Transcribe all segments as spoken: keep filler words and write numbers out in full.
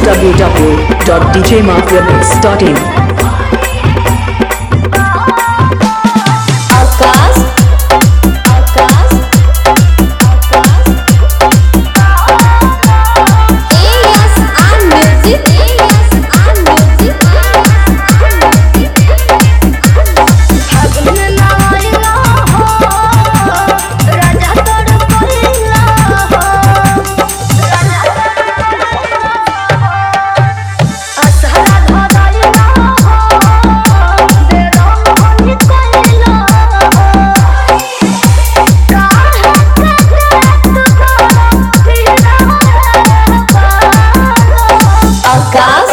w w dot d j mafia mix dot in Akash Akash Akash AS on music AS on music फागुन नाइला हो राजा तोड़ कोइला हो असहरा धराइला हो बेरम होनी कोइला आकाश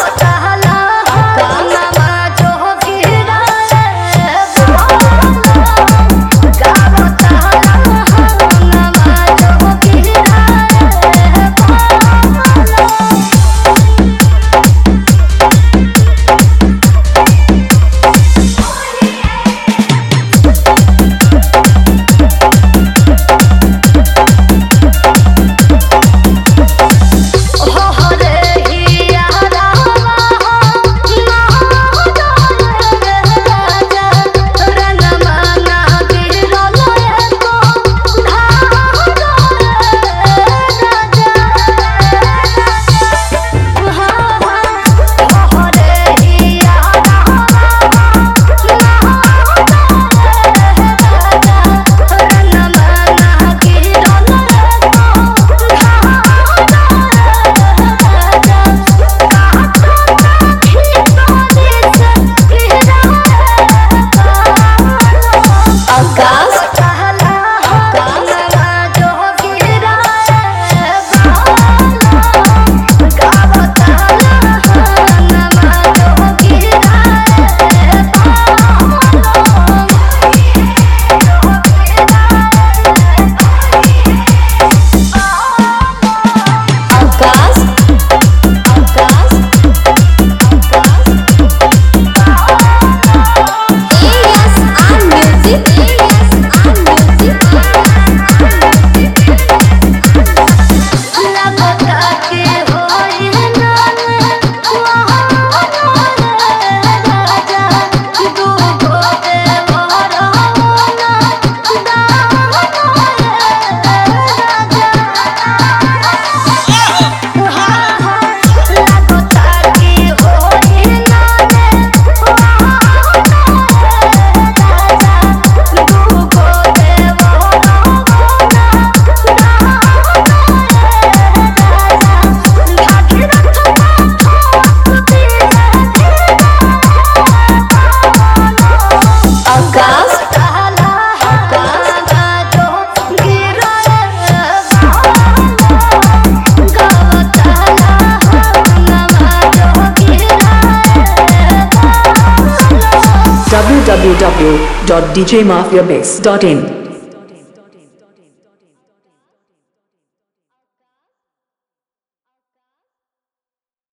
w w w dot d j mafia mix dot in